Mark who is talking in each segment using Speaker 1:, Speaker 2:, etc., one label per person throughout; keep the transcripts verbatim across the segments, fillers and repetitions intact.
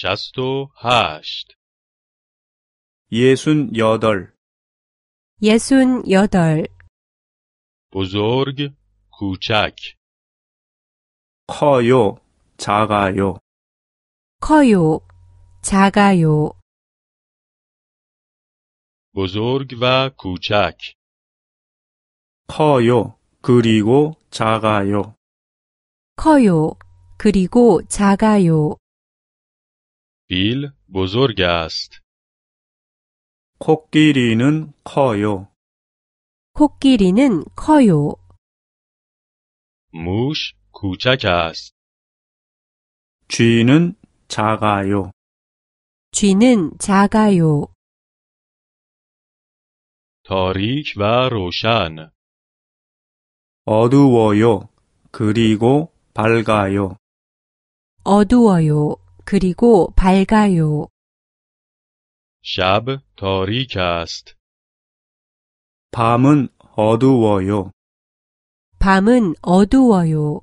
Speaker 1: شست و هشت
Speaker 2: 예순 여덟
Speaker 3: 예순 여덟
Speaker 1: بزرگ کوچک
Speaker 2: 커요, 작아요.
Speaker 3: 커요, 작아요.
Speaker 1: بزرگ و کوچک
Speaker 2: 커요, 그리고 작아요.
Speaker 3: 커요, 그리고 작아요.
Speaker 1: فیل بزرگ است.
Speaker 2: 코끼리는 커요.
Speaker 3: 코끼리는 커요.
Speaker 1: موش کوچک است.
Speaker 2: 쥐는 작아요.
Speaker 3: 쥐는 작아요.
Speaker 1: تاریک و روشن
Speaker 2: 어두워요. 그리고 밝아요.
Speaker 3: 어두워요. 그리고 밝아요.
Speaker 1: شب تاریک است.
Speaker 2: 밤은 어두워요.
Speaker 3: 밤은 어두워요.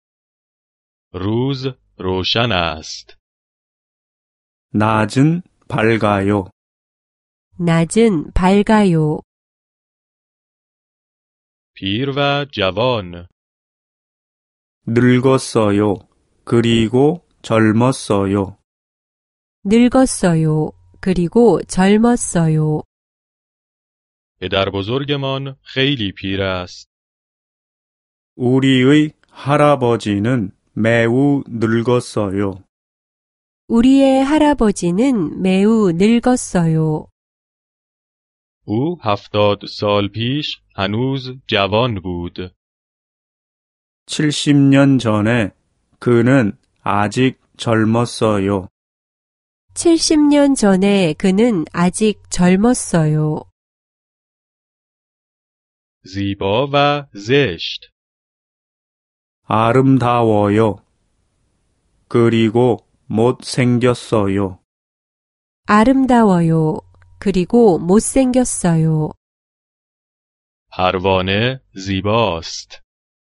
Speaker 1: روز روشن است.
Speaker 2: 낮은 밝아요.
Speaker 3: 낮은 밝아요.
Speaker 1: پیر و جوان
Speaker 2: 늙었어요. 그리고 젊었어요.
Speaker 3: 늙었어요. 그리고 젊었어요.
Speaker 1: پدر بزرگمان خیلی پیر است.
Speaker 2: 우리의 할아버지는 매우 늙었어요.
Speaker 3: 우리의 할아버지는 매우 늙었어요.
Speaker 1: او هفتاد سال پیش هنوز جوان بود.
Speaker 2: 칠십 년 전에 그는 아직 젊었어요.
Speaker 3: 칠십 년 전에 그는 아직 젊었어요.
Speaker 1: زیبا و زشت
Speaker 2: 아름다워요. 그리고 못생겼어요.
Speaker 3: 아름다워요. 그리고 못생겼어요.
Speaker 1: پروانه زیباست.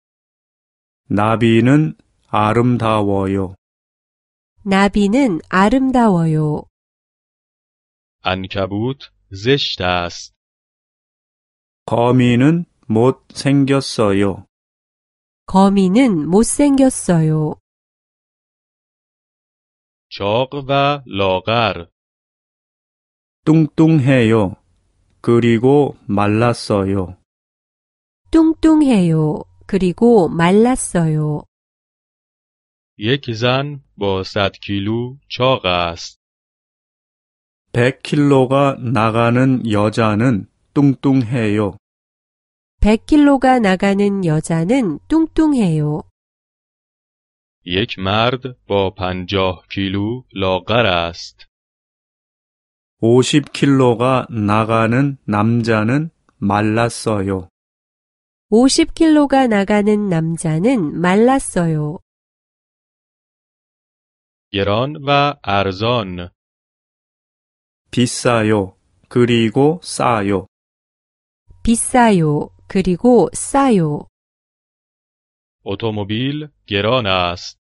Speaker 2: 나비는 아름다워요.
Speaker 3: 나비는 아름다워요.
Speaker 1: عنکبوت زشت است.
Speaker 2: 거미는 못생겼어요.
Speaker 3: 거미는 못생겼어요.
Speaker 1: چاق و لاغر
Speaker 2: 뚱뚱해요. 그리고 말랐어요.
Speaker 3: 뚱뚱해요. 그리고 말랐어요.
Speaker 1: یک زن با صد کیلو چاق است.
Speaker 2: 백 킬로가 나가는 여자는 뚱뚱해요.
Speaker 3: 백 킬로가 나가는 여자는 뚱뚱해요.
Speaker 1: یک مرد با پنجاه کیلو لاغر است.
Speaker 2: 오십 킬로가 나가는 남자는 말랐어요.
Speaker 3: 오십 킬로가 나가는 남자는 말랐어요.
Speaker 1: گران و ارزان
Speaker 2: 비싸요. 그리고 싸요.
Speaker 3: 비싸요. 그리고 싸요.
Speaker 1: اتومبیل گران است.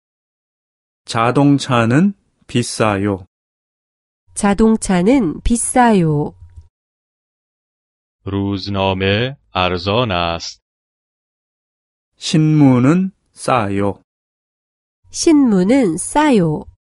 Speaker 2: 자동차는 비싸요.
Speaker 3: 자동차는 비싸요.
Speaker 1: روزنامه ارزان است.
Speaker 2: 신문은 싸요.
Speaker 3: 신문은 싸요.